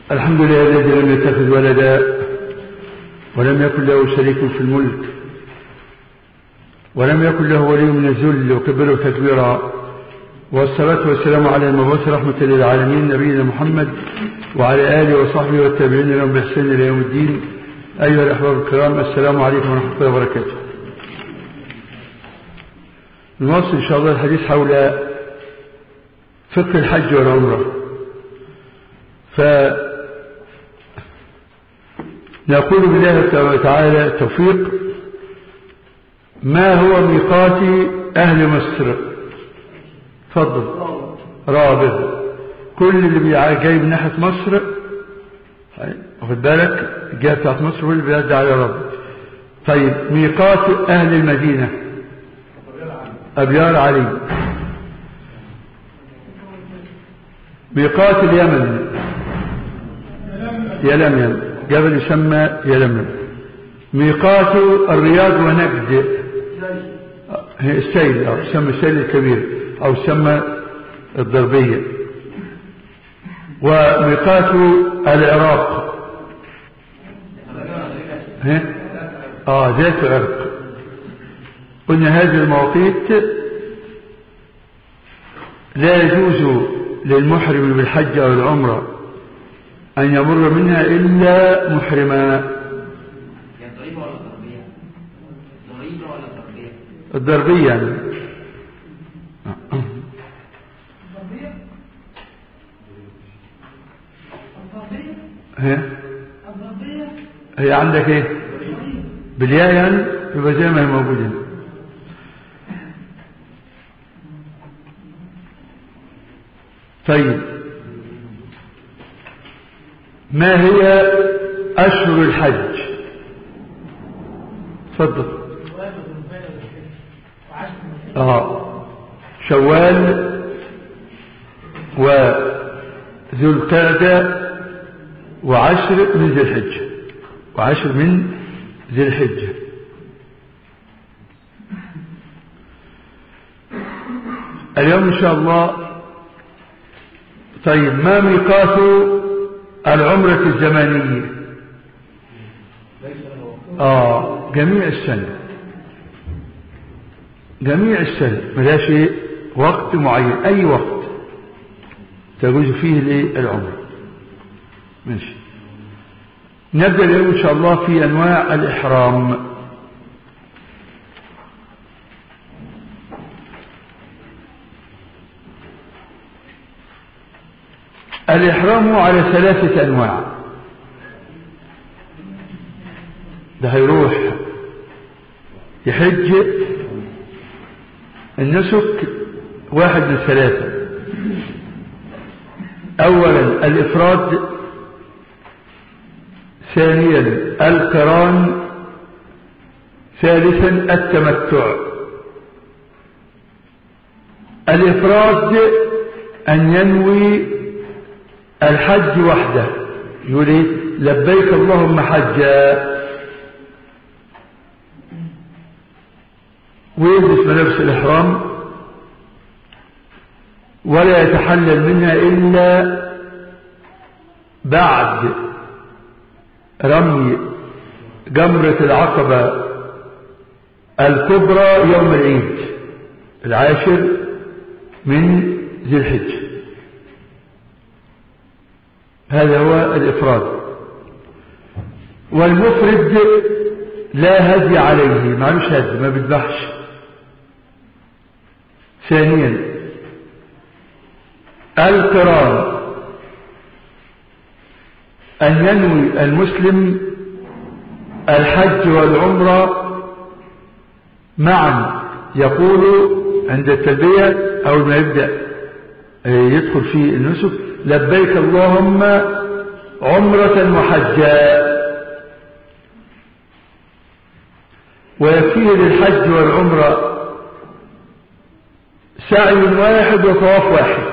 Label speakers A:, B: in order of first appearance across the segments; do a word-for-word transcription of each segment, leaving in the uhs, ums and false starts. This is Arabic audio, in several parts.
A: الحمد لله الذي لم يتخذ ولدا ولم يكن له شريك في الملك ولم يكن له ولي من الذل وكبره تكبيرا، والصلاة والسلام على المبعوث رحمة للعالمين نبينا محمد وعلى آله وصحبه والتابعين لهم بإحسان إلى يوم الدين. أيها الأحباب الكرام، السلام عليكم ورحمة الله وبركاته. نواصل إن شاء الله الحديث حول فقه الحج والعمرة. فنقول بالله تعالى التوفيق: ما هو ميقات أهل مصر؟ تفضل. رابغ. كل اللي جاي من ناحية مصر واخد بالك جاي بتاعت مصر كل اللي بيرد على رابغ. طيب ميقات أهل المدينة؟ أبيار علي. ميقات اليمن؟ يلملم، جبل يسمى يلملم. ميقات الرياض ونجد؟ السيل أو يسمى السيل الكبير أو يسمى الضربية. وميقات العراق؟ آه ذات عرق. قلنا هذه المواقيت لا يجوز للمحرم بالحج أو العمرة أن يمر منها إلا محرما. الضربية يعني هي هي عندك ايه بالياء يعني يبقى زي ما هي موجودة. طيب ما هي أشهر الحج؟ تفضل. اه شوال وذو القعدة وعشر من ذي الحجة وعشر من ذي الحجة. اليوم إن شاء الله. طيب ما ميقات العمرة الزمانية؟ آه جميع السنة، جميع السنة ملا شيء وقت معين، أي وقت تجوز فيه للعمرة. ماشي. نبدأ اليوم إن شاء الله في أنواع الإحرام. الإحرام على ثلاثة أنواع. ده هيروح يحج النسك واحد من ثلاثة. أولا الإفراد، ثانيا القران، ثالثا التمتع. الإفراد أن ينوي الحج وحده، يقول لبيك اللهم حجا، ويلبس ملابس الإحرام ولا يتحلل منها إلا بعد رمي جمرة العقبة الكبرى يوم العيد العاشر من ذي الحجة. هذا هو الإفراد. والمفرد لا هدي عليه، معلوش هدي، ما بيذبحش. ثانيا القران أن ينوي المسلم الحج والعمرة معا، يقول عند التلبية أول ما يبدأ يدخل في النسك لبيك اللهم عمرة وحجا، ويكفيه للحج والعمرة سعي واحد وطواف واحد.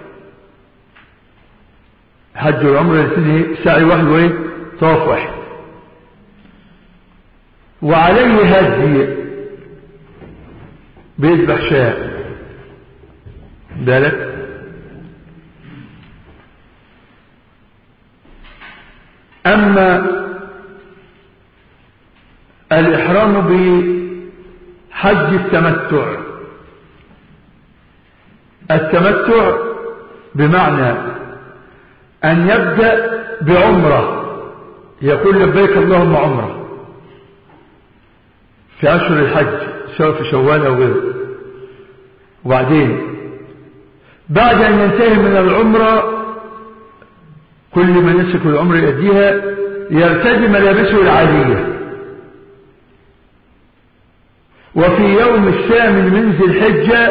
A: حج والعمرة الاثنين سعي واحد وايه طواف واحد. وعليه هدي بيذبح شاة بالك. أما الإحرام بحج التمتع، التمتع بمعنى أن يبدأ بعمرة، يقول لبيك اللهم عمرة في أشهر الحج سواء في شوال أو غيره، وبعدين بعد أن ينتهي من العمرة كل من يسك العمر يؤديها يرتدي ملابسه العادية، وفي يوم الثامن من ذي الحجة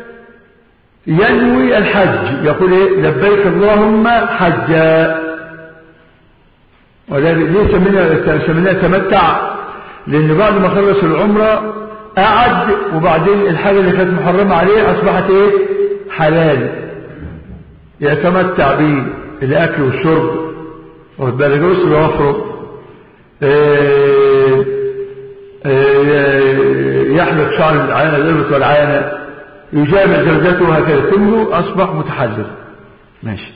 A: ينوي الحج، يقول إيه؟ لبيك اللهم حجا. وليه سميناه تمتع؟ لأن بعد ما خلص العمرة قعد، وبعدين الحاجة اللي كانت محرمة عليه أصبحت إيه؟ حلال، يتمتع بالأكل والشرب والبلد ويفرق، يحلق شعر العانة الإبط والعانة، يجامع زوجته، هكذا كله أصبح متحلل. ماشي.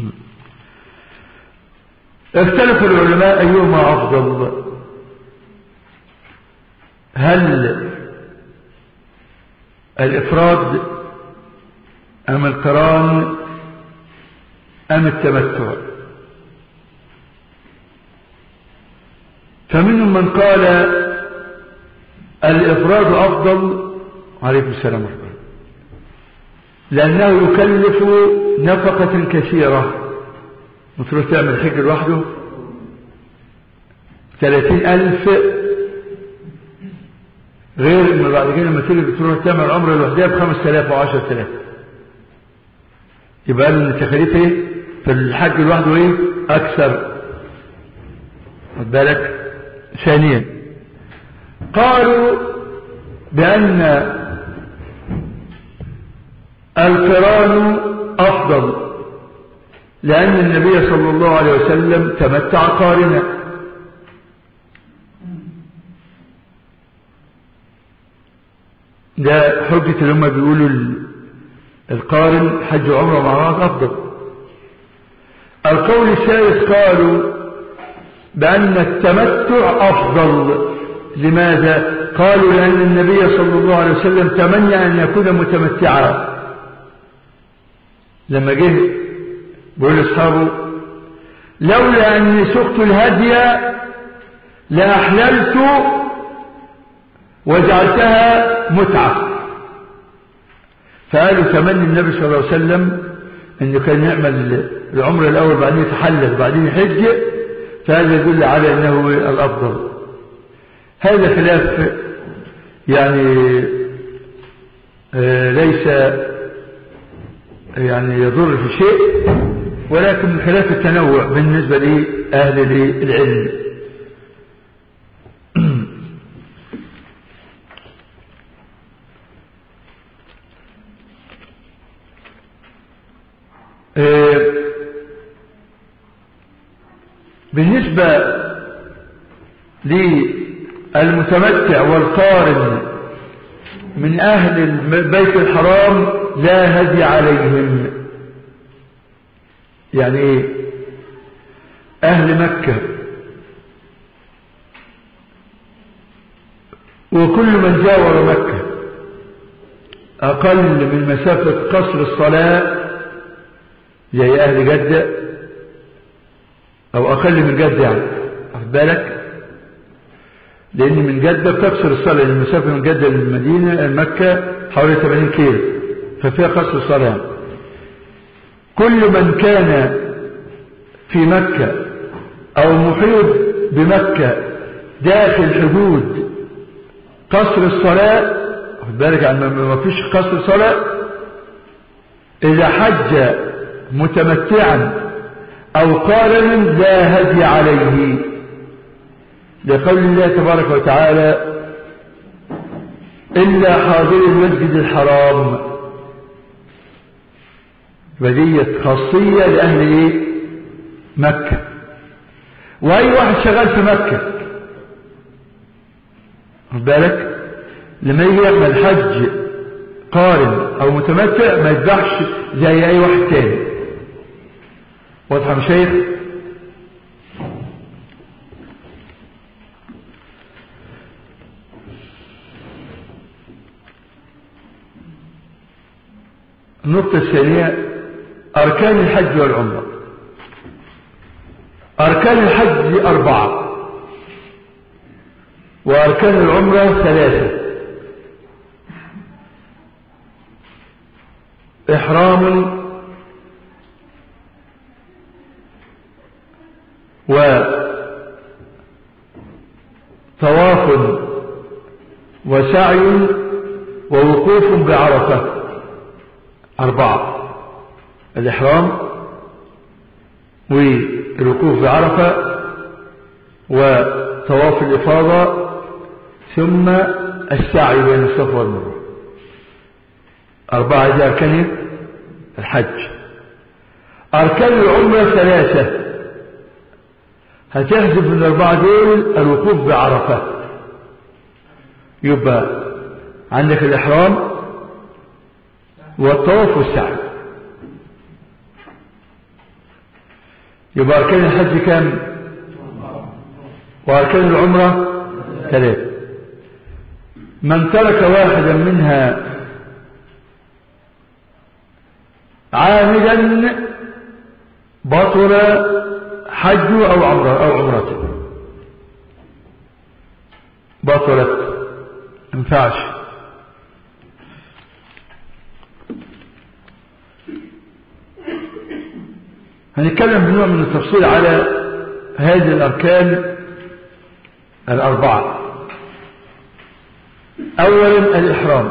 A: اختلف العلماء أيهما أفضل، هل الإفراد أم القران أم التمتع؟ فمنهم من قال الإفراد أفضل، عليكم السلام ورحمة الله، لأنه يكلف نفقة كثيرة. مفروض تعمل حج لوحده ثلاثين ألف، غير إنه بعد كده لما تيجي بتروح تعمل عمرة لوحدها بخمس آلاف وعشرة آلاف، يبقى قالوا إن التكاليف إيه في الحج لوحده إيه أكثر. خد بالك. ثانيا قالوا بأن القران أفضل، لأن النبي صلى الله عليه وسلم تمتع قارنا، ده حجة اللي هم بيقولوا القارن حج عمره مع بعض أفضل. القول الثالث قالوا بأن التمتع أفضل. لماذا؟ قالوا لأن النبي صلى الله عليه وسلم تمنى أن يكون متمتعا، لما جه بيقول لأصحابه لولا أني سقت الهدي لأحللت وجعلتها متعة. فقالوا تمني النبي صلى الله عليه وسلم أنه كان يعمل العمر الأول بعدين يتحلل بعدين يحج، فهذا يدل على أنه الأفضل. هذا خلاف يعني آه ليس يعني يضر في شيء، ولكن من خلاف التنوع بالنسبة لأهل العلم. بالنسبة للمتمتع والقارن من أهل البيت الحرام لا هدي عليهم. يعني إيه؟ أهل مكة وكل من جاور مكة أقل من مسافة قصر الصلاة زي أهل جدة أو أقل من جدة، يعني أخذ بالك، لأن من جدة بتقصر الصلاة، المسافة من جدة للمدينة مكة حوالي ثمانين كيلو، ففيها قصر الصلاة. كل من كان في مكة أو محيط بمكة داخل حدود قصر الصلاة، أخذ بالك عن ما فيش قصر صلاة، إذا حج متمتعا أو قارنا لا هدي عليه، لقول الله تبارك وتعالى إلا حاضر المسجد الحرام. بدية خاصية لأهل إيه؟ مكة. وأي واحد شغال في مكة خد بالك لما يجي يعمل حج قارن أو متمتع ما يذبحش زي أي واحد تاني. واضح يا شيخ؟ النقطة الثانية أركان الحج والعمرة. أركان الحج أربعة وأركان العمرة ثلاثة. إحرام وطواف وسعي ووقوف بعرفة. أربعة: الإحرام والوقوف بعرفة وطواف الإفاضة ثم السعي بين الصفا والمروة. أربعة دي أركان الحج. أركان العمرة ثلاثة، هتحذف من الأربعة دول الوقوف بعرفة. يبقى عندك الإحرام والطواف والسعي. يبقى أركان الحج كام؟ وأركان العمرة ثلاثة. من ترك واحدا منها عامدا بطل حجه أو عمره أو عمرته. بطلت، ما ينفعش. هنتكلم بنوع من التفصيل على هذه الأركان الأربعة. أولا الإحرام.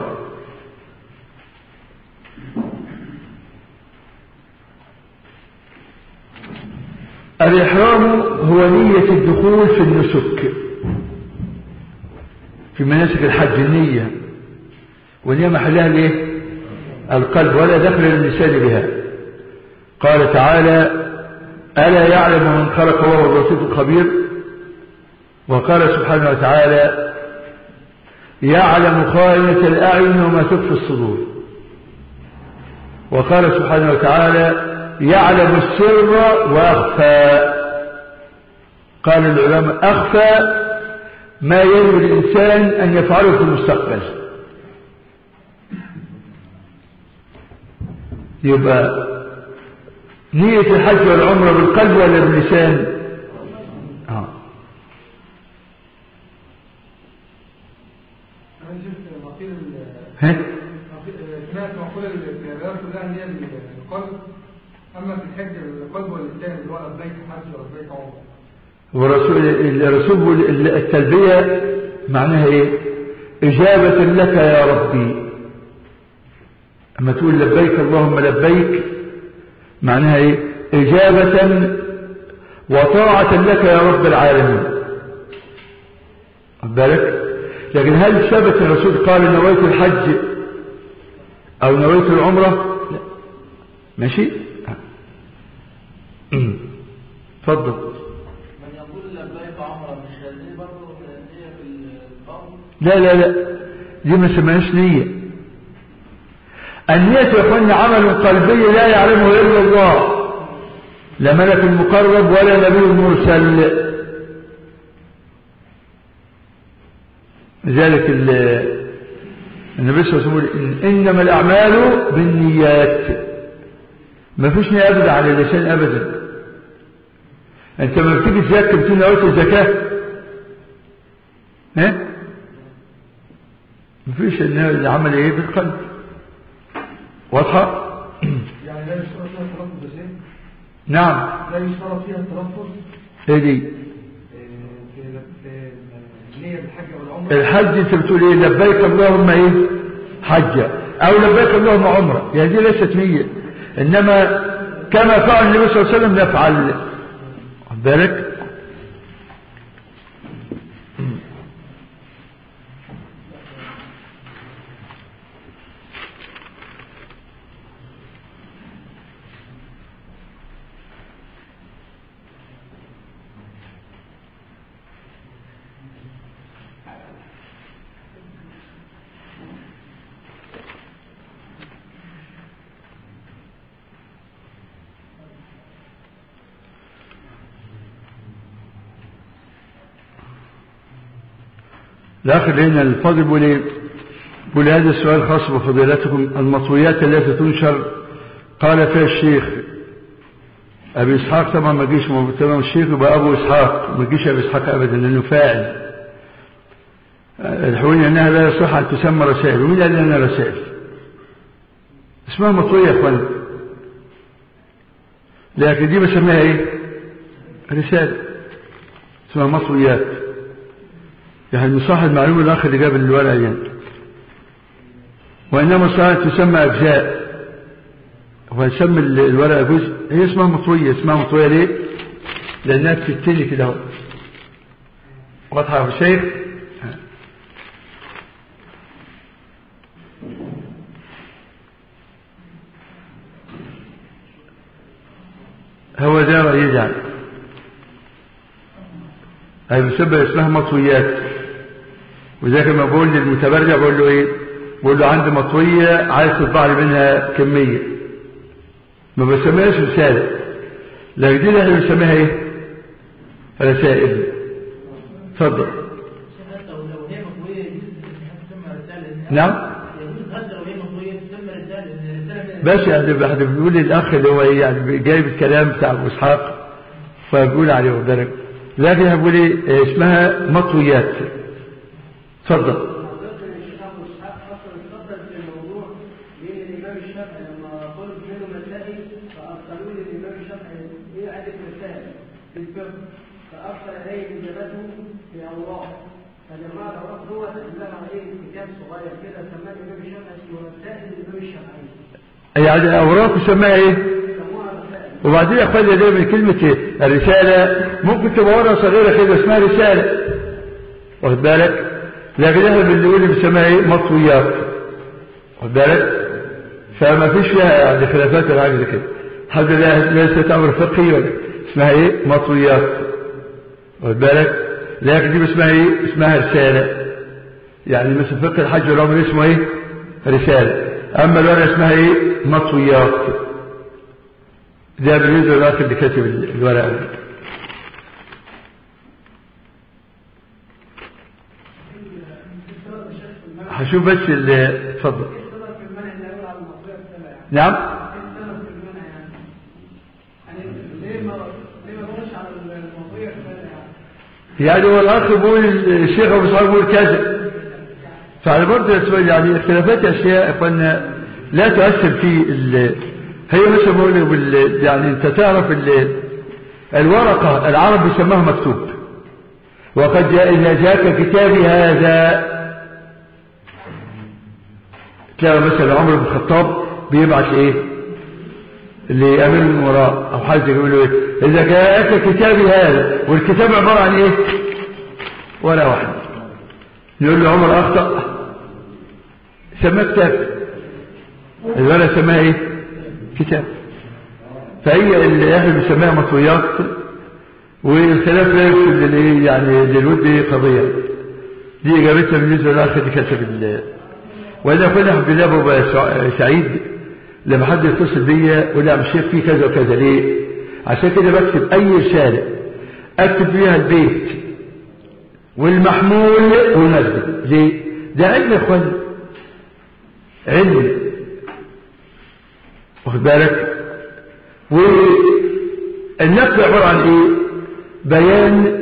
A: الإحرام هو نية الدخول في النسك في مناسك الحج. النية والنية محلها الايه؟ القلب، ولا دخل للنسان بها. قال تعالى: ألا يعلم من خلق وهو اللطيف الخبير. وقال سبحانه وتعالى: يعلم خائنة الأعين وما تخفي الصدور. وقال سبحانه وتعالى: يعلم السر وأخفى. قال العلماء: أخفى ما ينوي الإنسان أن يفعله في المستقبل. يبقى نية الحج والعمرة بالقلب ولا باللسان؟ آه. ها؟
B: سمعت مقولة الرياض كلها هي القلب، أما في الحج القلب واللسان اللي هو لبيك حج ولبيك عمرة.
A: ورسول الرسول التلبية معناها ايه؟ إجابة لك يا ربي. أما تقول لبيك اللهم لبيك معناها ايه؟ إجابة وطاعة لك يا رب العالمين. بالك؟ لكن هل ثبت الرسول قال نويت الحج أو نويت العمرة؟ لا. ماشي؟ تفضل.
C: من يقول لبيك عمرة مش هذه برضه نية في القول؟
A: لا لا لا، دي ما سمعناش نية. النية يا اخواني عمل قلبي لا يعلمه إلا الله، لا ملك المقرب ولا نبي مرسل. لذلك النبي صلى الله عليه وسلم: إنما الأعمال بالنيات. ما فيش نية أبدا على اللسان أبدا. أنت ما بتيجي تزكي بتقول نويت الزكاة؟ ها؟ ما فيش. العمل إيه؟ بالقلب. واضحة؟
B: يعني لا يشترط فيها التلفظ بشيء؟
A: نعم.
B: لا يشترط فيها التلفظ؟
A: ايه دي؟ الحج انت بتقول ايه؟ لبيك اللهم ايه؟ حجة او لبيك اللهم عمرة. يعني دي ليست نية، انما كما فعل النبي صلى الله عليه وسلم نفعل. خد بالك؟ الأخ هنا الفاضل بيقول ايه؟ بقول هذا السؤال خاص بفضيلتكم. المطويات التي تنشر قال فيها الشيخ أبي إسحاق، طبعا ما جيش تمام الشيخ يبقى أبو إسحاق، ما جيش أبي إسحاق أبدا لأنه فاعل. الحقوني أنها لا يصح أن تسمى رسائل. ومين قال لنا رسائل؟ اسمها مطوية يا أخوان، لكن دي بسميها إيه؟ رسالة، اسمها مطويات. يعني صح المعلومة الأخ اللي جاب الورقة يعني. وإنما صح تسمى أجزاء، ويسمى الورقة جزء، هي اسمها مطوية. اسمها مطوية ليه؟ لأنها بتبتدي كده. واضحة يا أبو الشيخ؟ هو ده رأيي يعني. هي بسبب اسمها مطويات. وذلك لما بقول للمتبرع بقول له ايه؟ بقول له عندي مطوية عايز تطبع لي منها كمية، ما بسميهاش رسالة، لكن دي اللي احنا بنسميها ايه؟ رسائل. اتفضل. نعم. بس يعني احنا بنقول للاخ اللي هو ايه يعني جايب الكلام بتاع ابو اسحاق فبقول عليه وذلك، لكن انا بقول ايه اسمها مطويات. اتفضل.
D: فأرسل إليه إجابته في أوراق، فلما الأوراق هو تأمل عليه كتاب صغير كده سماه الإمام الشافعي ورسائل الإمام الشافعي.
A: يعني أوراق يسميها إيه؟ وبعدين يا أخواني ده من كلمة إيه؟ الرسالة ممكن تبقى ورقة صغيرة كده اسمها رسالة، واخد بالك؟ لكن إحنا بنقول بنسميها إيه؟ مطويات، واخد بالك؟ فما فيش فيها يعني خلافات ولا حاجة كده. الحمد لله ليست أمر فقهي ولا اسمها إيه؟ مطويات، واخد بالك؟ لكن دي اسمها ايه؟ اسمها رسالة. يعني مثل فقه الحج والعمرة اسمه ايه؟ رسالة. اما الورقة اسمها ايه؟ مطويات. ده بالنسبة للاخ اللي كاتب الورقة. هشوف بس اللي اتفضل. نعم. يعني هو الأخ بيقول الشيخ أبو إسحاق بيقول كذا، فعلى برضه يعني اختلافات أشياء إخواننا لا تؤثر في ال... هي مثلا بقول بال... يعني أنت تعرف ال... الورقة العرب بيسموها مكتوب، وقد جاء إذا جاءك كتابي هذا تلاقي مثلا عمر بن الخطاب بيبعث إيه اللي أمير من وراء أو حاجة يقول له إيه إذا جاءك كتابي هذا، والكتاب عبارة عن إيه؟ ولا واحد. يقول له عمر أخطأ سماه كتاب، الولا سماه إيه؟ كتاب. فهي اللي إحنا بنسميها مطويات، والخلاف لا يفسد للإيه يعني للود قضية. دي إجابتها بالنسبة للأخ اللي كتب ال وإذا كنا الحمد لله ببقى سعيد لما حد يتصل بيا يقول لي يا شيخ في كذا وكذا. ليه؟ عشان كده بكتب اي رساله اكتب فيها البيت والمحمول والمسجد. ليه؟ ده علم يا اخوان، علم، واخد بالك؟ والنقل عباره عن ايه؟ بيان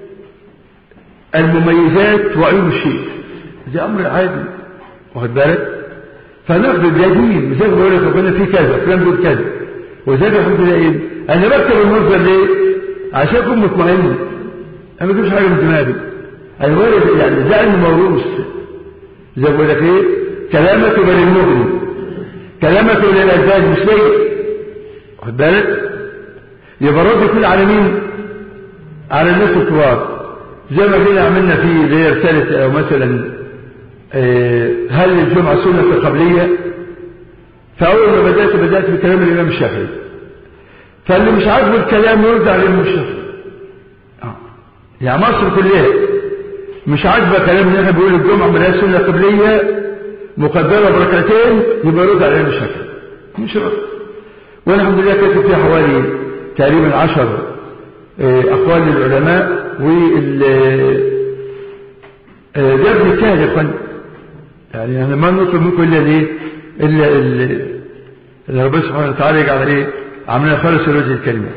A: المميزات وعيوب الشيء، ده امر عادي، واخد بالك؟ فنقل جديد مثل ما بقول لك ربنا في كذا فلان بيقول كذا، وذلك الحمد لله ايه؟ انا بكتب المصدر ليه؟ عشان اكون مطمئن، انا ما بجيبش حاجه من دماغي، انا وارد يعني ده علم موروث. زي ما بقول لك ايه؟ كلامك للمؤمن، كلامك للالباب مش ليا، واخد بالك؟ يبقى الرد يكون على مين؟ على الناس الكبار. زي ما جينا عملنا فيه اللي هي رساله او مثلا هل الجمعة سنة قبلية؟ فأول ما بدأت بدأت بكلام الإمام الشافعي، فاللي مش عاجبه الكلام يرجع على الإمام الشافعي. آه. يعني مصر كلها مش عاجبه كلام اللي احنا بيقول الجمعة ملهاش سنة قبلية مقدرة بركعتين، يبقى يرجع على الإمام الشافعي، مش رد. وأنا الحمد لله كاتب فيها حوالي تقريبا عشر أقوال للعلماء، وال ده بيجتهد يا اخوان، يعني احنا ما نطلب منكم الا الايه الا اللي ربنا سبحانه وتعالى يجعل ايه عملنا خالص لوجه الكلمه.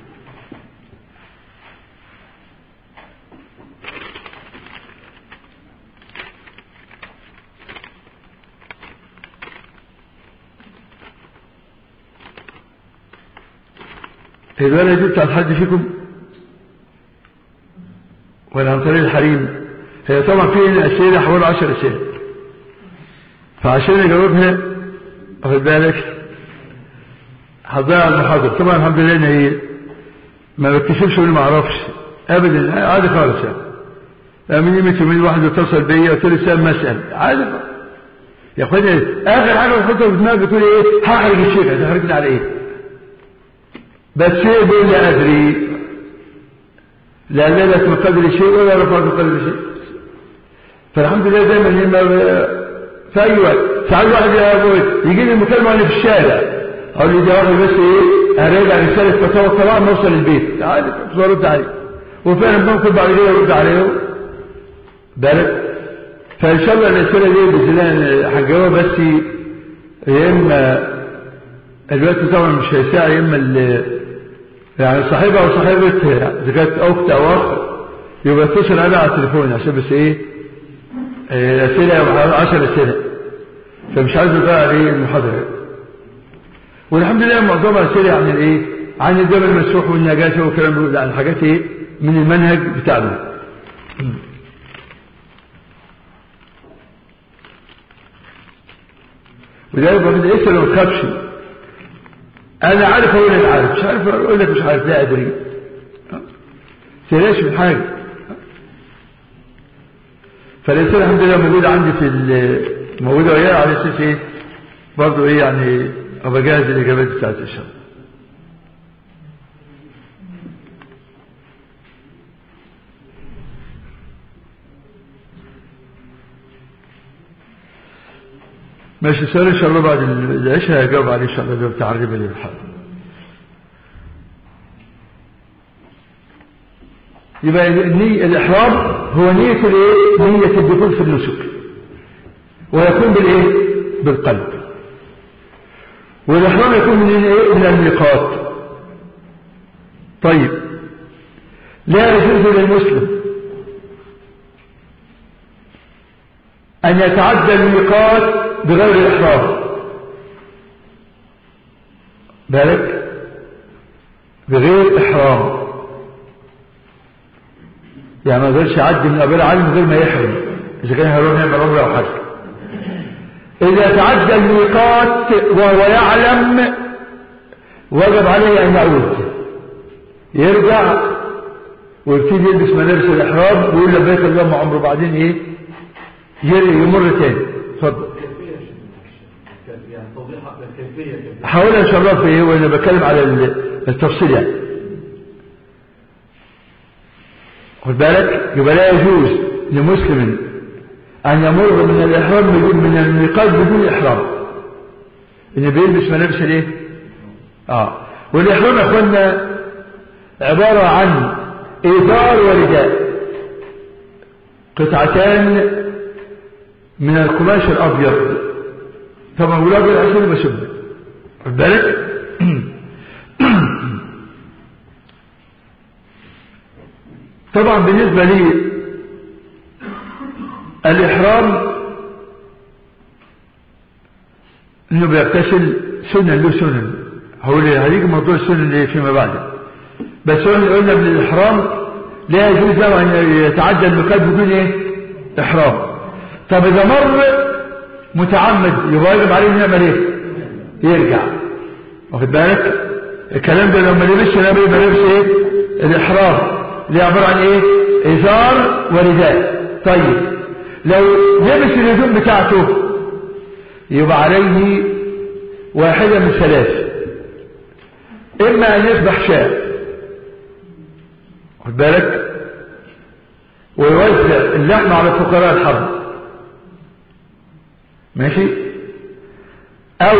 A: الورقة دي بتاعت حد فيكم ولا عن طريق الحريم؟ هي طبعا فيه أسئلة حوالي عشر أسئلة، فعشان أجاوبها واخد بالك هضيع المحاضرة. طبعا الحمد لله إن هي ما بكتشفش ولا ما أعرفش أبدا، عادي خالص يعني. من يومين يومين واحد اتصل بيا قلت له سام مسأل عادي يا أخواني. آخر حاجة بتحطها في دماغك بتقول إيه؟ هحرج الشيخ. هتحرجني على إيه؟ بس شيء بيقول لا أدري، لا ليلة من قدر شيء ولا رفع من قدر شيء. فالحمد لله دايما لما في أي وقت ساعات واحد يجي لي المكالمة وأنا في الشارع أقول لي ده واحد بس إيه أراجع رسالة فتاوى الطلاق ما أوصل البيت عادي مش برد عليه، وفعلا ممكن بعد كده أرد عليه بالك. فإن شاء الله الأسئلة دي بإذن الله هنجاوبها، بس يا إما الوقت طبعا مش هيساع، يا إما يعني صاحبها او صاحبتها اذا كانت اخت او اخ يبقى اتصل عليها على التليفون عشان بس ايه اسئله عشر اسئله، فمش عايز بقى عليه المحاضره. والحمد لله معظمها اسئله عن الايه عن الدم المسفوح والنجاسه والكلام ده، عن حاجات ايه من المنهج بتاعنا. وده يبقى بدأ يسأل وما تخافش، انا عارف اقول لك عارف، مش عارف اقول لك مش عارف، لا ادري تلاش من حاجه. فالرساله الحمد لله موجوده عندي في موجوده وياها على اساس ايه برضه ايه يعني ابقى جاهز الاجابات بتاعت ان شاء الله. ماشي سؤال ان شاء الله بعد العشاء هجاوب عليه ان شاء الله بتاع الربا للحال. يبقى الإحرام هو نية الايه نية الدخول في النسك، ويكون بالايه بالقلب. والإحرام يكون من الايه من الميقات. طيب لا يجوز للمسلم أن يتعدى الميقات بغير إحرام، بالك بغير إحرام، يعني ما يقدرش يعدي من قبل علم غير ما يحرم إذا كان هيروح يعمل عمره أو حج. إذا تعدى الميقات وهو يعلم وجب عليه أن يعود، يرجع ويبتدي يلبس ملابس الإحرام ويقول لبيك اللهم عمره، بعدين إيه يمر تاني. اتفضل. حاولها ان شاء الله في ايه وانا بتكلم على التفصيل يعني. خد بالك يبقى لا يجوز لمسلم ان يمر من الاحرام من الميقات بدون احرام، ان بيلبس ملابس الايه اه والاحرام يا اخوانا عباره عن ازار ورداء، قطعتان من القماش الابيض، طبعا والابيض عشان بشبه خد بالك. طبعا بالنسبه لي الاحرام انه بيغتسل سنن له سنن، هو اللي هيجي موضوع السنن اللي فيما بعد، بس هو اللي قلنا من الاحرام لا يجوز له ان يتعدى الميقات بدون ايه احرام. طب اذا مر متعمد يبقى يجب عليه يعمل ايه يرجع، واخد بالك. الكلام ده لو ما لبسش نبي ما لبس ايه الاحرام اللي عباره عن ايه ازار ورداء. طيب لو لبس الهدوم بتاعته يبقى عليه واحده من ثلاث، اما ان يذبح شاة واخد بالك ويوزع اللحم على فقراء الحرب ماشي، او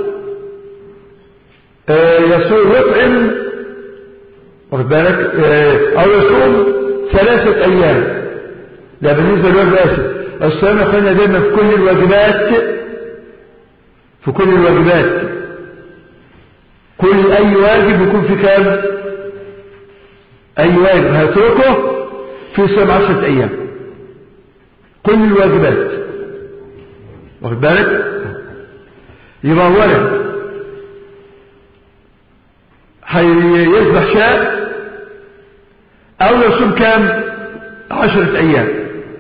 A: آه يصوم يطعم واخد بالك آه او يصوم ثلاثة ايام، ده بالنسبة للوجه اسف، الصيام يقولنا دايما في كل الواجبات، في كل الواجبات كل أي واجب يكون في كام؟ أي واجب هيتركه في صيام عشرة أيام، كل الواجبات، واخد بالك؟ يبقى أولا هيذبح شاء أو يصوم كام؟ عشرة أيام.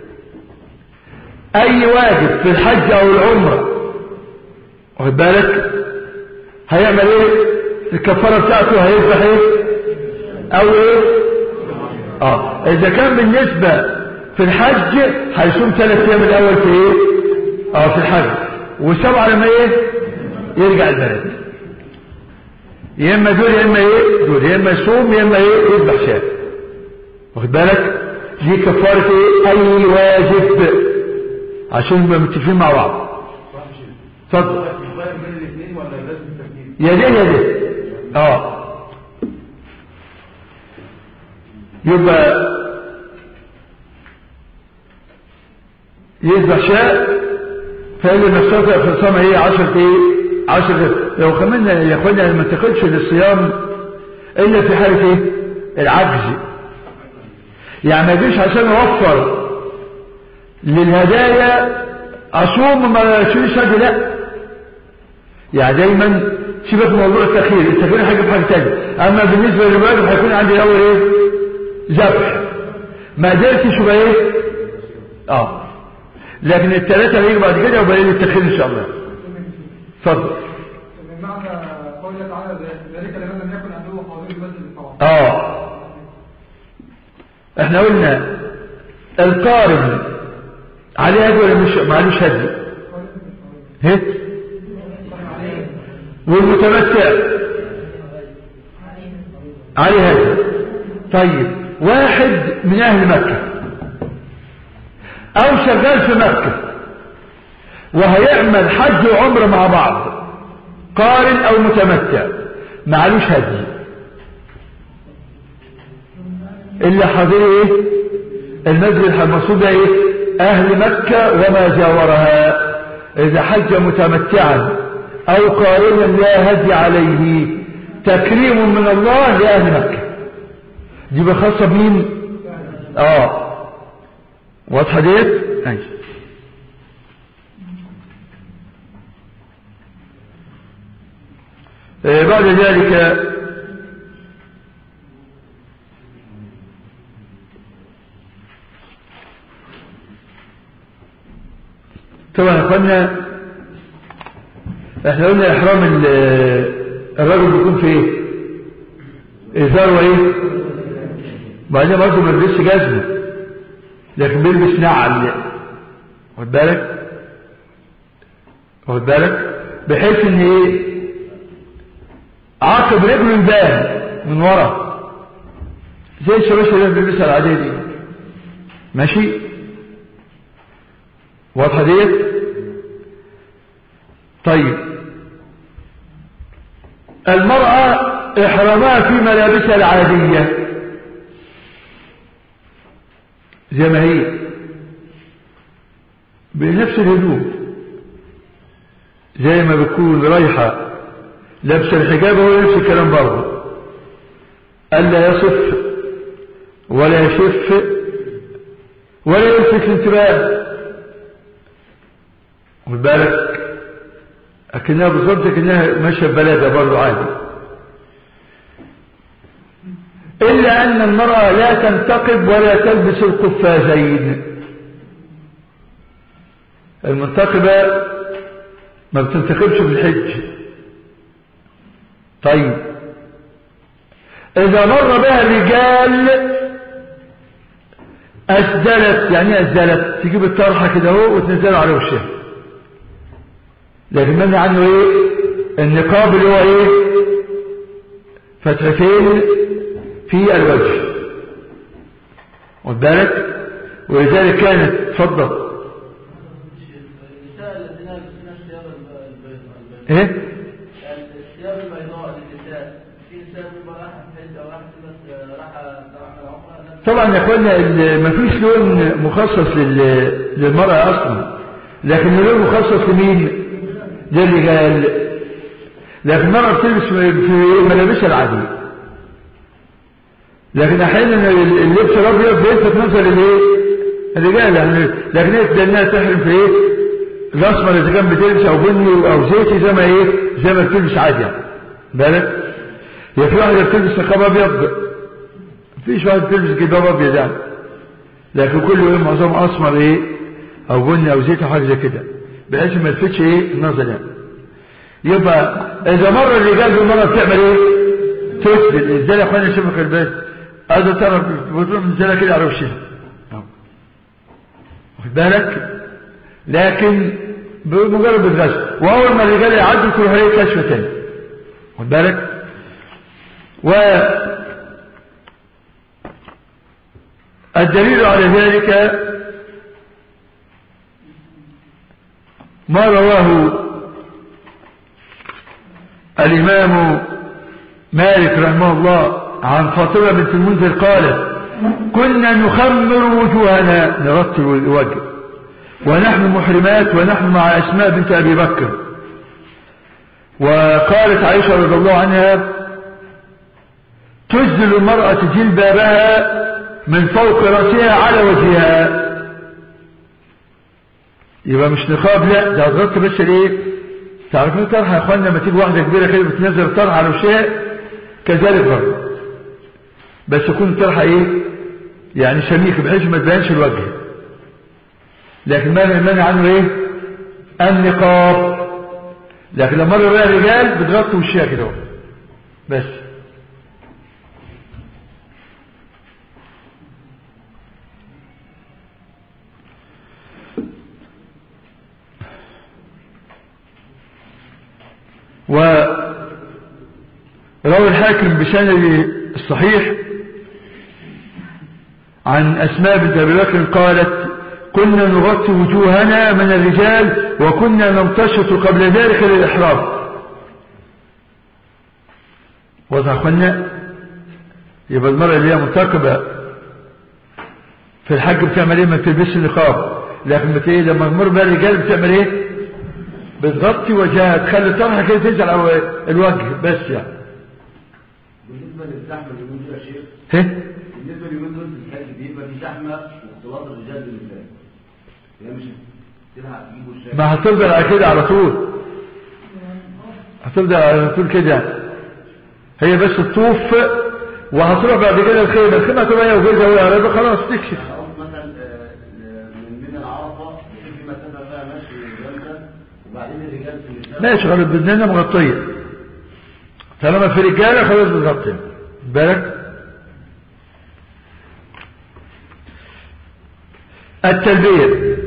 A: أي واجب في الحج أو العمرة، واخد بالك؟ هيعمل إيه؟ الكفارة بتاعته هيذبح إيه؟ أو إيه؟ آه إذا كان بالنسبة في الحج هيصوم ثلاث أيام الأول في إيه؟ آه في الحج، وسبعة لما إيه؟ يرجع البلد. يا إما دول يا إما إيه؟ دول يا إما يصوم يا إما إيه؟ يذبح شاء، واخد بالك؟ دي كفارة إيه؟ أي واجب، عشان نبقى متفقين مع بعض. اتفضل. يا ده يا ده. اه يبقى يذبح شاء فإن نستطيع في الصيام ايه؟ عشرة ايه؟ عشرة. لو كمان يا اخوانا ما تقلش للصيام الا في حالة ايه؟ العجز. يعني ما يجيش عشان اوفر للهدايا اصوم ما اشيلش هدي، لا. يعني دايما سيبك من موضوع التأخير، التأخير حاجة في حاجة تانية. اما بالنسبة للواجب هيكون عندي الاول ايه؟ ذبح. ما قدرتش يبقى ايه؟ اه لكن الثلاثة هيجي بعد كده وبقى لي التأخير ان شاء الله. اتفضل.
B: بمعنى قوله تعالى ذلك لمن لم يكن عنده حاضر المسجد الحرام.
A: اه احنا قلنا القارن عليه هدي ولا مش معلوش هدي؟ هت والمتمتع عليه هدي. طيب واحد من اهل مكة او شغال في مكة وهيعمل حج وعمرة مع بعض، قارن او متمتع، معلوش هدي. اللي حاضر ايه؟ المسجد المقصود ايه؟ اهل مكة وما جاورها. اذا حج متمتعا او قارنا لا هدي عليه، تكريم من الله لاهل مكة. دي بخاصة بمين؟ اه واضحة ديت؟ ماشي. آه بعد ذلك طبعا يا اخوانا احنا قلنا احرام الرجل بيكون في ايه؟ ازار وايه؟ بعدين برضه ما بيلبسش جزمه لكن بيلبس نعل، واخد بالك؟ واخد بالك؟ بحيث ان ايه؟ عاقب رجله يبان من ورا زي الشباشة اللي بيلبسها العادية دي، ماشي؟ واضحة ديت؟ طيب المرأة احرامها في ملابسها العادية زي ما هي بنفس الهدوء، زي ما بتكون رايحة لابسه الحجاب، هو نفس الكلام برضه، ألا يصف ولا يشف ولا يلفت الانتباه، خد بالك؟ أكنها بالظبط أكنها ماشية ببلدها برضه عادي. إلا أن المرأة لا تنتقب ولا تلبس القفازين. المنتقبة ما بتنتقبش في الحج. طيب إذا مر بها الرجال أسدلت. يعني ايه أسدلت؟ تجيب الطرحة كده اهو وتنزله على وشها، لكن منع عنه ايه؟ النقاب اللي هو ايه؟ فتحتين في الوجه، واخد بالك؟ ولذلك كانت تفضل ايه؟
C: الثياب البيضاء للنساء، في نساء بيبقى راحة في حج او راحة راحة راحة العمرة
A: طبعا يا اخوانا ما فيش لون مخصص للمرأة اصلا، لكن اللون مخصص لمين؟ للرجال. لكن المرأة بتلبس في ملابسها العادية، لكن احيانا اللبس الابيض بيلفت نظر الايه؟ الرجال يعني. لكن هي لانها تحرم في ايه؟ الاسمر اذا كان بتلبس او بني او زيتي زي ما ايه؟ زي ما بتلبس عادي يعني. بالك؟ هي في واحده بتلبس نقاب ابيض، مفيش واحده بتلبس جلباب ابيض يعني، لكن كله ايه؟ معظمه اسمر ايه؟ او بني او زيتي حاجه زي كده، بحيث ما يلفتش ايه؟ النظر يعني. يبقى اذا مر الرجال بالمرأة بتعمل ايه؟ تسبل. ازاي يا اخوانا شبك البيت؟ هذا ترى بتروح منزلها كده على وشها، واخد بالك؟ لكن بمجرد بتغسل، واول ما الرجال يعدوا تروح ايه؟ كشف تاني، واخد بالك؟ والدليل على ذلك ما رواه الإمام مالك رحمه الله عن فاطمة بنت المنذر قالت: كنا نخمر وجوهنا، نغطي الوجه، ونحن محرمات، ونحن مع أسماء بنت أبي بكر. وقالت عائشة رضي الله عنها: تزل المرأة جلبابها من فوق رأسها على وجهها. يبقى مش نقاب، لا ده هتغطي بس الايه؟ تعرفين الطرحه يا اخوانا لما تيجي واحده كبيره كده بتنزل الطرحه على وشها، كذلك برضه، بس يكون الطرحه ايه؟ يعني شميك بحيث ما تبانش الوجه، لكن ما المانع عنه ايه؟ النقاب. لكن لما مر بقى الرجال بتغطي وشها كده بس. وروى الحاكم بسند الصحيح عن أسماء بنت أبي بكر قالت: كنا نغطي وجوهنا من الرجال، وكنا نمتشط قبل ذلك للإحرام. وضع أخوانا، يبقى المرأة اللي هي منتقبة في الحج بتعمل ايه؟ ما بتلبسش النقاب، لكن بتايه لما تمر بها الرجال بتعمل ايه؟ بتغطي وجهها، تخلي الطرحه كده تنزل على الوجه بس يعني.
E: بالنسبه للزحمه اليومين دول يا شيخ،
A: ايه؟
E: بالنسبه لليومين دول في الحج بيبقى في زحمه واختلاط الرجال بالنساء، هي مش تلحق تجيبوا الشاي؟
A: ما هتفضل على كده على طول، هتفضل على طول كده، هي بس تطوف وهتروح بعد كده الخيمه، الخيمه هتبقى هي وجوزها وهي قريبه خلاص تكشف.
E: مثلا من من العرفه في مسافه فيها مشي جلسه وبعدين الرجال في النساء
A: ماشي، غالب بدنا مغطيه، طالما في رجاله خلاص بتغطي بالك. التلبيه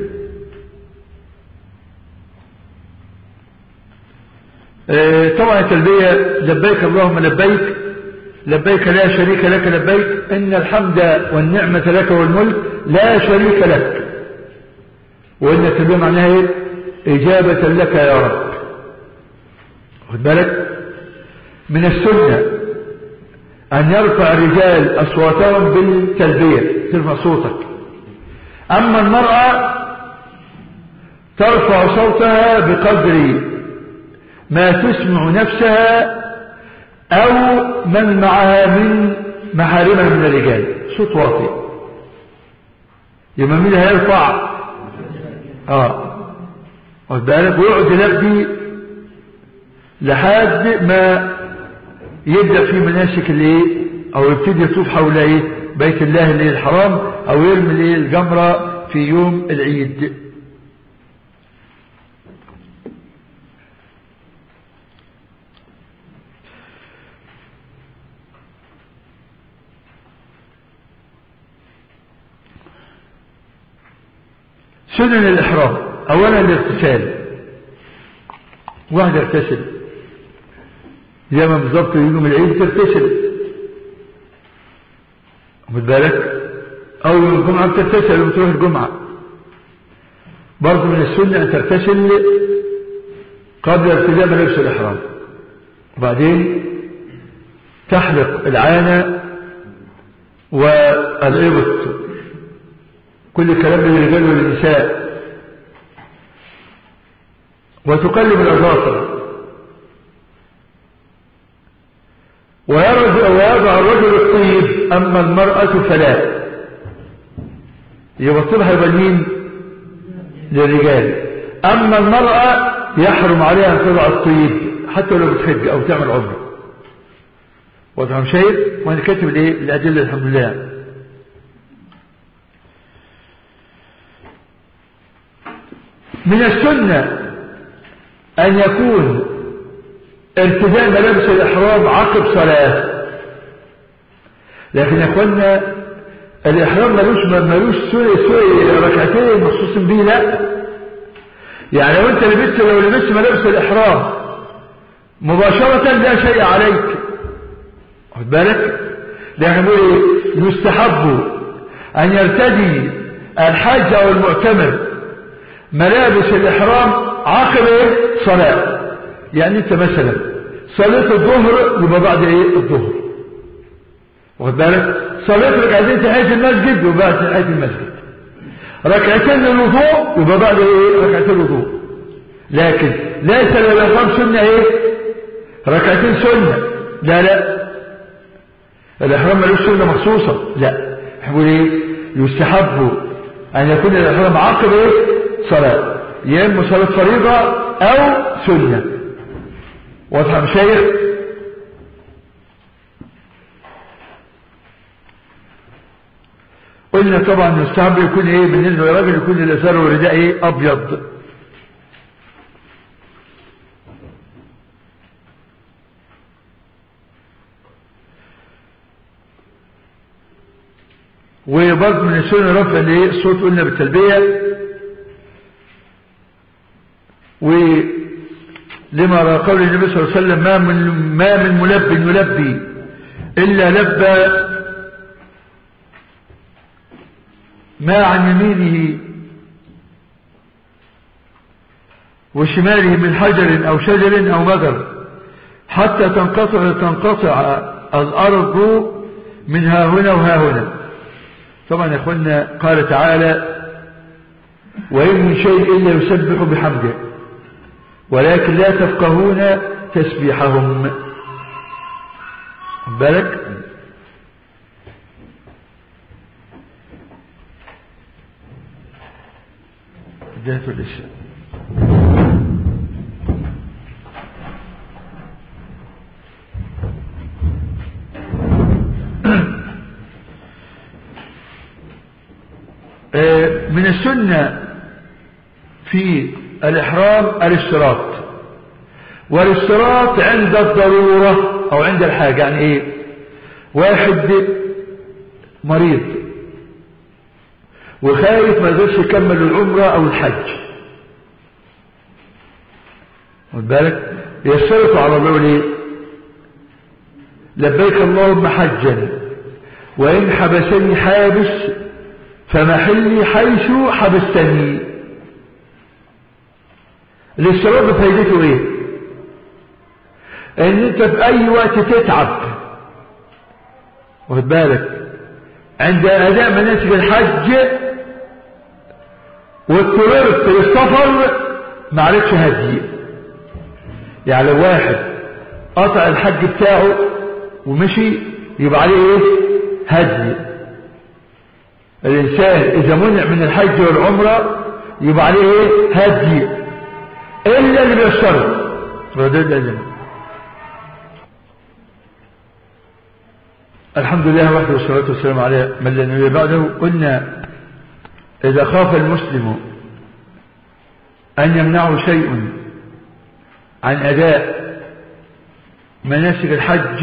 A: اه طبعا التلبيه: لبيك اللهم لبيك، لبيك لا شريك لك لبيك، ان الحمد والنعمه لك والملك لا شريك لك. وان التلبيه معناها ايه؟ اجابه لك يا رب، خد بالك. من السنه ان يرفع الرجال اصواتهم بالتلبيه، ترفع صوتك. اما المراه ترفع صوتها بقدر ما تسمع نفسها او من معها من محارمها من الرجال، صوت واطي. يبقى مين هيرفع؟ اه واخد بالك، ويقعد يلبي لحد ما يبدا في مناسك الايه، او يبتدي يطوف حول ايه؟ بيت الله اللي الحرام، او يرمي الايه؟ الجمره في يوم العيد. سنن الإحرام: أولا الاغتسال، واحد يغتسل زي ما بالظبط يوم العيد تغتسل، خد بالك، أو يوم الجمعة بتغتسل وتروح الجمعة. برضه من السنة أن تغتسل قبل ارتداء ملابس الإحرام، وبعدين تحلق العانة والإبط، كل كلام للرجال والنساء، وتقلب الأظافر، ويضع الرجل الطيب، أما المرأة فلا. يبقى الطيب هيبقى مين؟ للرجال. أما المرأة يحرم عليها أن تضع الطيب حتى لو بتحج أو تعمل عمره. وضعهم شايف؟ وأنا كاتب الإيه؟ الأدلة الحمد لله. من السنة أن يكون ارتداء ملابس الإحرام عقب صلاة، لكن يا أخوانا الإحرام ملوش ملوش سوري ركعتين مخصوص به، لا. يعني لو أنت لبست لو لبست ملابس الإحرام مباشرة لا شيء عليك، خد بالك. لكن يستحب أن يرتدي الحاج أو المعتمر ملابس الإحرام عقب صلاة. يعني أنت مثلا صليت الظهر يبقى بعد إيه؟ الظهر، واخد بالك. صليت ركعتين تحية المسجد يبقى بعد تحية المسجد، ركعتين للوضوء يبقى بعد إيه؟ ركعتين الوضوء. لكن ليس للإحرام سنة إيه؟ ركعتين سنة، لا لا، الإحرام ملوش سنة مخصوصة، لا. يقول إيه؟ يستحب أن يكون الإحرام عقب إيه؟ صلاة، يا إما صلاة فريضة أو سنة. واضح يا مشايخ؟ قلنا طبعا يستحب يكون ايه بالنسبة للراجل، يكون الازار والرداء ايه؟ ابيض. وبرضه من السنة رفع الايه؟ الصوت، قلنا بالتلبية. ولما قول النبي صلى الله عليه وسلم ما من ما من ملب يلبي الا لبى ما عن يمينه وشماله من حجر أو شجر أو مدر حتى تنقطع تنقطع الأرض من ها هنا وها هنا. طبعا يا أخوانا قال تعالى وإن من شيء إلا يسبح بحمده ولكن لا تفقهون تسبيحهم. بالك بداية الإسلام. من السنة في الإحرام الاشتراط، والاشتراط عند الضرورة أو عند الحاجة. يعني إيه؟ واحد مريض وخايف ما يقدرش يكمل العمرة أو الحج، خد بالك، يشترط على الله ليه؟ لبيك اللهم حجا وإن حبسني حابس فمحلي حيث حبستني. الاشتراط فايدته ايه؟ ان انت في اي وقت تتعب، واخد بالك، عند اداء مناسك الحج واضطررت للسفر ما عليكش هدي. يعني لو واحد قطع الحج بتاعه ومشي يبقى عليه ايه؟ هدي. الانسان اذا منع من الحج والعمرة يبقى عليه ايه؟ هدي، الا اللي بيشترط ردد اذن. الحمد لله وحده والصلاة والسلام على من لا نبي بعده. قلنا اذا خاف المسلم ان يمنعه شيء عن اداء مناسك الحج،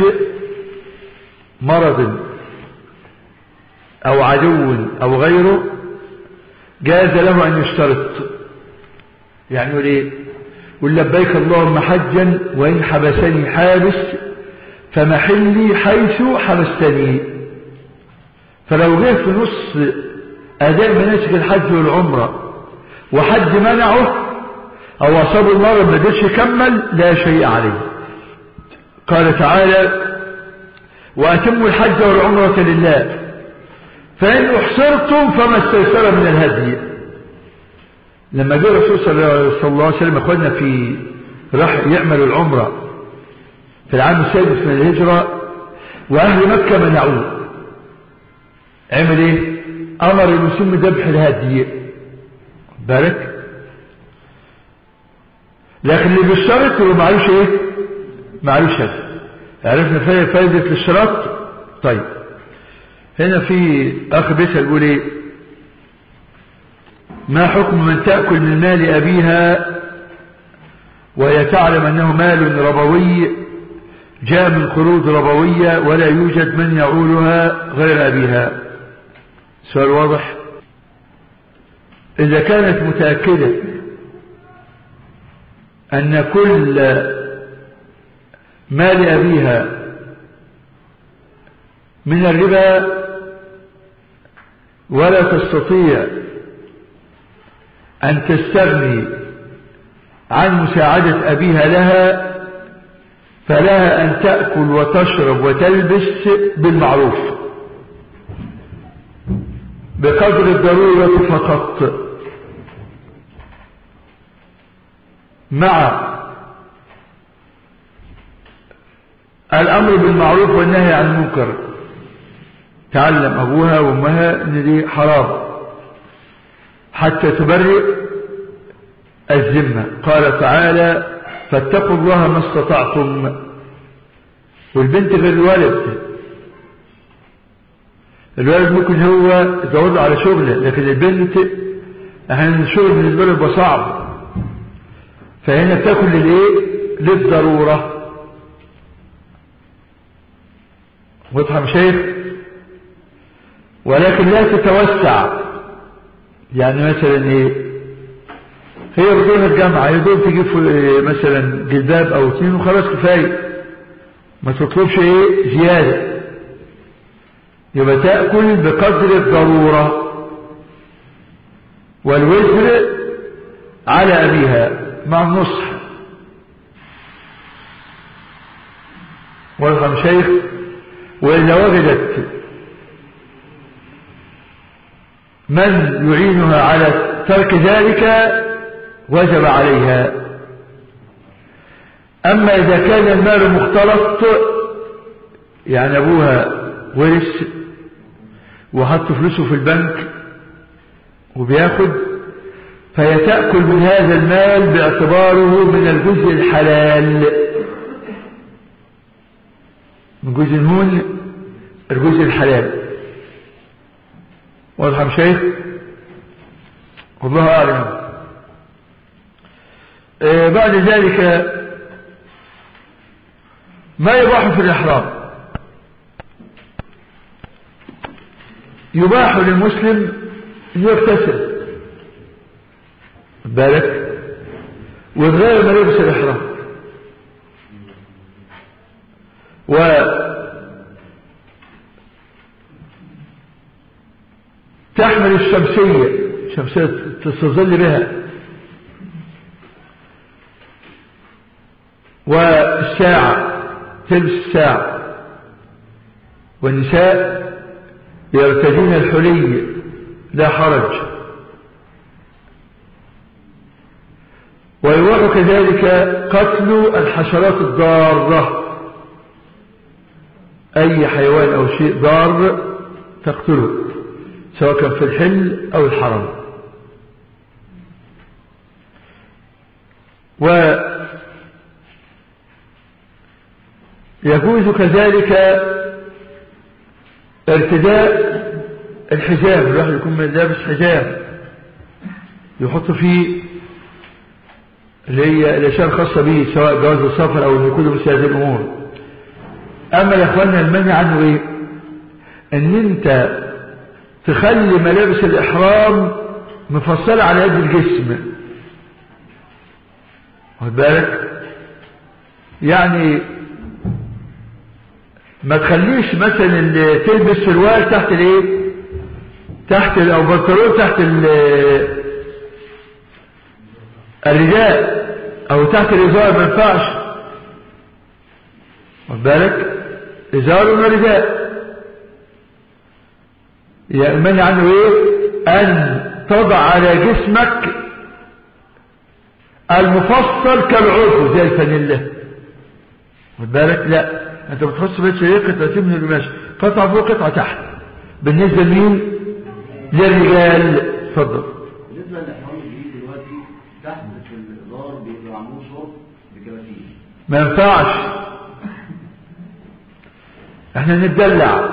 A: مرض او عدو او غيره، جاز له ان يشترط. يعني يقول ايه؟ قل لبيك اللهم حجا وان حبسني حابس فمحلي حيث حبستني. فلو جه في نص اداء مناسك الحج والعمرة وحد منعه او اصاب المرض ما قدرش يكمل لا شيء عليه. قال تعالى واتموا الحج والعمرة لله فإن أحصرتم فما استيسر من الهدي. لما جاء الرسول صلى الله عليه وسلم أخذنا في راح يعمل العمرة في العام السادس من الهجرة وأهل مكة منعوه، عمل إيه؟ أمر المسلم ذبح الهدي بارك، لكن اللي بالشرط هو معلوش إيه؟ معلوش هدي. عرفنا فائدة الاشتراط. طيب هنا في أخ بيسأل يقول إيه؟ ما حكم من تأكل من مال أبيها وهي تعلم أنه مال ربوي جاء من قروض ربوية ولا يوجد من يعولها غير أبيها؟ سؤال واضح. إذا كانت متأكدة أن كل مال أبيها من الربا ولا تستطيع أن تستغني عن مساعدة أبيها لها، فلها أن تأكل وتشرب وتلبس بالمعروف بقدر الضرورة فقط، مع الأمر بالمعروف والنهي عن المنكر. تعلم أبوها وأمها أن دي حرام حتى تبرئ الذمة. قال تعالى فاتقوا الله ما استطعتم. والبنت غير الولد، الولد ممكن هو يدور على شغله، لكن البنت احيانا الشغل بالنسبة له يبقى صعب، فهنا تاكل للايه؟ للضرورة. واضحة مشايخ؟ ولكن لا تتوسع، يعني مثلا ايه؟ هي بتروح الجامعة يدوم تجيب مثلا جلباب او اتنين وخلاص كفاية، ما تطلبش ايه زيادة. يبقى تأكل بقدر الضرورة، والوزر على أبيها مع النصح. واضح مشايخ؟ وإذا وجدت من يعينها على ترك ذلك وجب عليها. أما إذا كان المال مختلط، يعني أبوها ورث وحط فلوسه في البنك وبياخد، فهي تأكل من هذا المال باعتباره من الجزء الحلال، من جزء المون الجزء الحلال. واضح يا شيخ؟ والله أعلم. آه بعد ذلك ما يباح في الإحرام. يباح للمسلم أن يغتسل بالك ويغير ملابس الإحرام، وتحمل الشمسية، شمسية تستظل بها، والساعة تلبس الساعة، والنساء يرتدين الحلي لا حرج. ويباح كذلك قتل الحشرات الضارة، أي حيوان أو شيء ضار تقتله سواء كان في الحل أو الحرم. ويجوز كذلك ارتداء الحجاب، الواحد يكون لابس حجاب يحط فيه اللي هي الاشياء الخاصه به، سواء جواز السفر او ان يكون مثل هذه الامور. اما يا اخواننا المنع عنه ايه؟ ان انت تخلي ملابس الاحرام مفصله على قد الجسم، واخد بالك؟ يعني ما تخليش مثلا اللي تلبس سروال تحت الايه، تحت او بنطلون تحت الرداء او تحت الازار، ما ينفعش، واخد بالك؟ ازار ولا رداء. يأمن عنه ايه؟ ان تضع على جسمك المفصل كالعرف زي الفانيلا. خد بالك؟ لا، انت بتخص بيت ايه؟ قطعتين من القماش، قطعه فوق قطعه تحت. بالنسبه لمين؟ للرجال. اتفضل.
E: بالنسبه للاحرام الجديد دلوقتي تحت في الازار بيبقى معمول شرط بكراتين.
A: ما ينفعش، احنا نتدلع.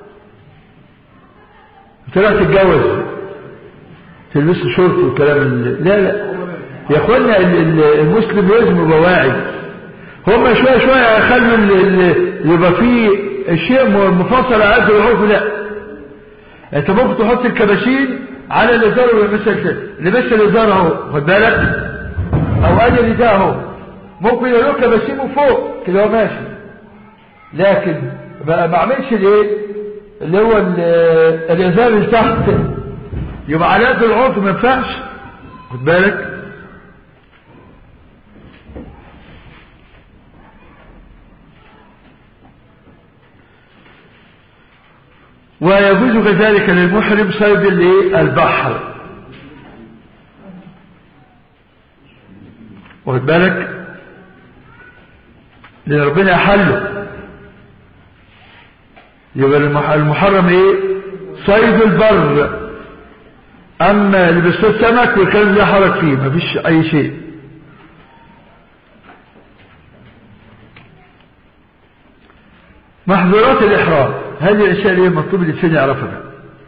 A: انت راح تتجوز تلبس شورت والكلام اللي... لا لا يا اخوانا، المسلم لازم يبقى واعي. هم شويه شويه يخلوا اللي يبقى فيه شيء مفصل على قد العرف. لا، انت ممكن تحط الكباشين على الازار ويلبسها كده، لبس الازار اهو، خد بالك، او ادي الرداء اهو، ممكن يلو كباشين من فوق كده هو ماشي، لكن ما اعملش الايه اللي هو الازار اللي تحت يبقى على قد العرف، ما ينفعش. خد بالك. ويجوز كذلك للمحرم صيد البحر. واخد بالك؟ لأن ربنا يحله. يبقى المحرم ايه؟ صيد البر. اما اللي بيصطاد سمك والكلام لا حرج فيه، مفيش اي شيء. محظورات الإحرام، هذه الأشياء اللي مطلوب الإنسان يعرفها.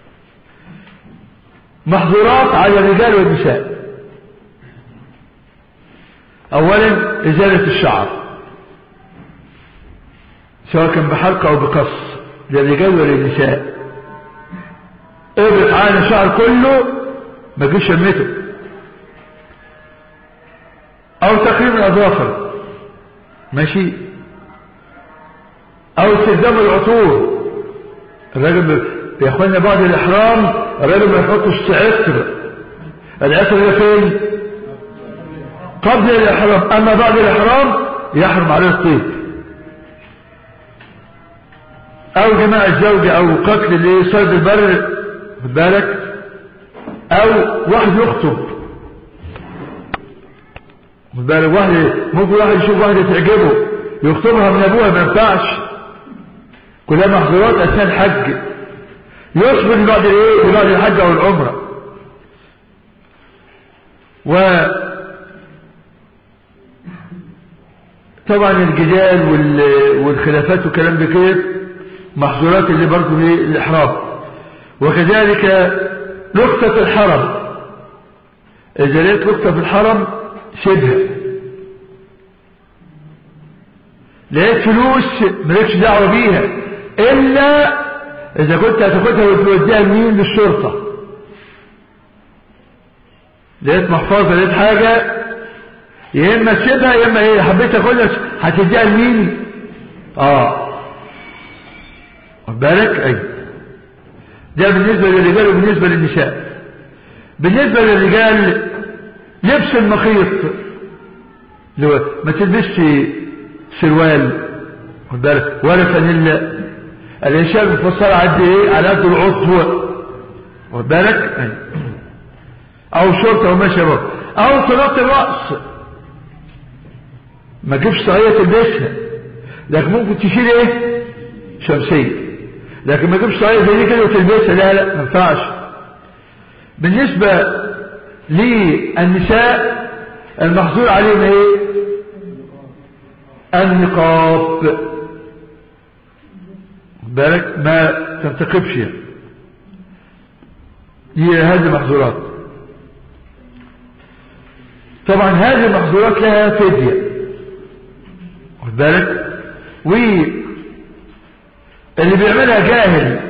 A: محظورات على الرجال والنساء. أولا إزالة الشعر، سواء كان بحلق أو بقص، للرجال وللنساء. ابرق عن الشعر كله، ما تجيش شمته. أو تقريب الأظافر، ماشي. او استخدام العطور. الراجل يا اخوانا بعد الاحرام الراجل ما يحطش عطر. العطر ده فين؟ قبل الاحرام. اما بعد الاحرام يحرم عليه الطيب، او جماع الزوجة، او قتل اللي صيد البر، خد بالك، او واحد يخطب، خد بالك، واحد ممكن واحد يشوف واحدة تعجبه يخطبها من ابوها، ما ينفعش. كلها محظورات اثناء الحج. يصبر لبعد الايه؟ لبعد الحج او العمره. و طبعا الجدال والخلافات والكلام ده كده محظورات اللي برضه ايه؟ الاحرام. وكذلك نقطة الحرم، اذا لقيت نقطة في الحرم شبه، لقيت فلوس مالكش دعوه بيها الا اذا كنت هتاخدها وتوديها لمين؟ للشرطه. لقيت محفظه، لقيت حاجه، يا اما تسيبها يا اما ايه؟ حبيت تاخدها هتديها لمين؟ اه خد بالك. ايوه، ده بالنسبه للرجال. وبالنسبه للنساء، بالنسبه للرجال لبس المخيط، ما تلبسش سروال، خد بالك، ولا فانيلا. الانسان مفصل على ايه؟ على قد العضو، خد بالك. او شرطه وماشي بقى، او تغطي الراس، ما تجيبش صغيره تلبسها، لكن ممكن تشيل ايه؟ شمسيه، لكن ما تجيبش صغيره زي دي كده وتلبسها، لا لا ما ينفعش. بالنسبه للنساء المحظور عليهم ايه؟ النقاب، بالك، ما تنتقبش. هي هذه محظورات. طبعا هذه المحظورات لها فدية، خد بالك. واللي بيعملها جاهل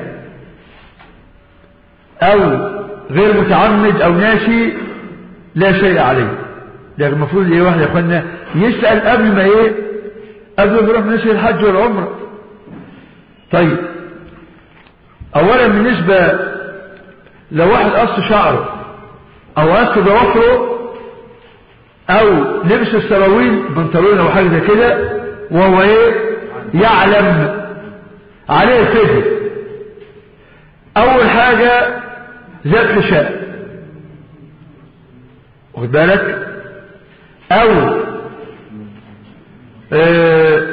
A: او غير متعمد او ناسي لا شيء عليه. لكن المفروض ايه؟ واحد يا اخوانا يسأل قبل ما ايه؟ قبل ما يروح نسي الحج والعمرة. طيب، اولا بالنسبة لو واحد قص شعره او قص ضوافره او لبس السراويل بنطلون او حاجة زي كده وهو ايه؟ يعلم، عليه الفدية. أول حاجة ذبح شاة، واخد بالك، أو آه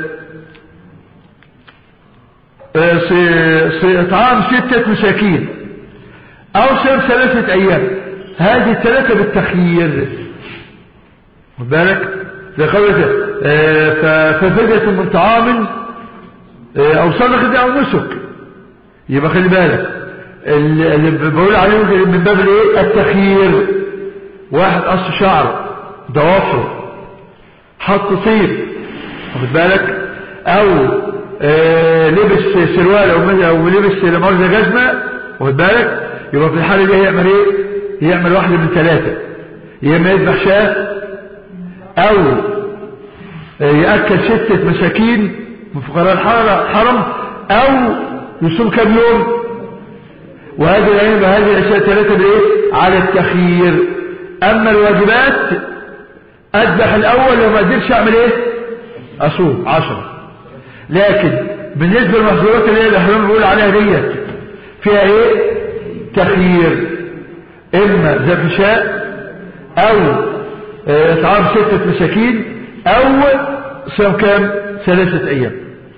A: إطعام ستة مساكين أو صيام ثلاثة أيام. هذه الثلاثة بالتخيير، واخد بالك، لقوله ففدية من طعام أو صدقة أو نسك. يبقى خلي بالك اللي بقول عليه من باب الايه التخيير. واحد قص شعر ضوافره حط طيب، واخد بالك، او آه لبس سروال او او لبس لمؤاخذة جزمه، واخد بالك، يبقى في الحاله دي هيعمل ايه؟ يعمل واحده من ثلاثه، يا اما يذبح شاة او آه ياكل سته مساكين من فقراء الحرم، او يصوم كم يوم. وهذه الايام هذه الاشياء ثلاثه بايه؟ على التخيير. اما الواجبات اذبح الاول، لو ما قدرتش اعمل ايه؟ اصوم عشرة. لكن بالنسبه للمحظورات اللي هي الاحرام بنقول عليها ديت فيها ايه؟ تخيير، اما ذبح شاة او اطعام ستة مساكين او صيام كام؟ ثلاثة ايام.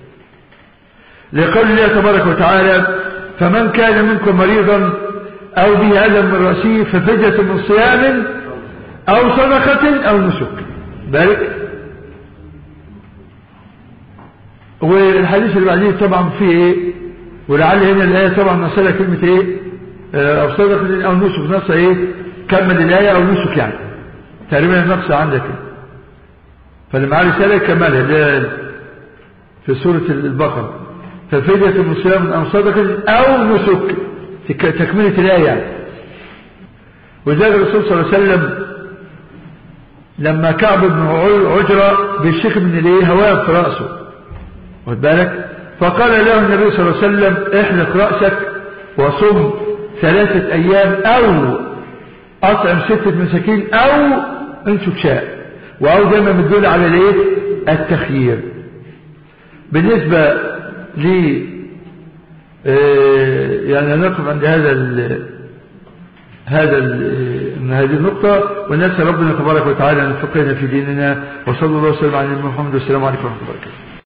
A: لقول الله تبارك وتعالى فمن كان منكم مريضا او به ألم من رأسه ففدية من صيام او صدقة او نسك. بالك. والحديث اللي بعديه طبعا فيه ايه؟ ولعل هنا الآية طبعا مسألة كلمة ايه؟ او صدقة او نسك، نص ايه؟ كمل الآية او نسك، يعني تقريبا النقص عندك. فاللي معاه رسالة كملها في سورة البقرة، ففدية من صيام او صدقة او نسك، تكملة الآية يعني. وذلك الرسول صلى الله عليه وسلم لما كعب بن عجرة بيشتكي من الايه؟ هوام في رأسه، واخد بالك، فقال له النبي صلى الله عليه وسلم احلق رأسك وصم ثلاثة ايام او اطعم ستة مساكين او انسك شاء. واو دايما بتدل على الايه؟ التخيير. بالنسبة لي آه يعني نقف عند هذا ال هذا ال هذه النقطة، ونسأل ربنا تبارك وتعالى أن يفقهنا في ديننا. وصلى الله وسلم على محمد والسلام عليكم ورحمة الله وبركاته.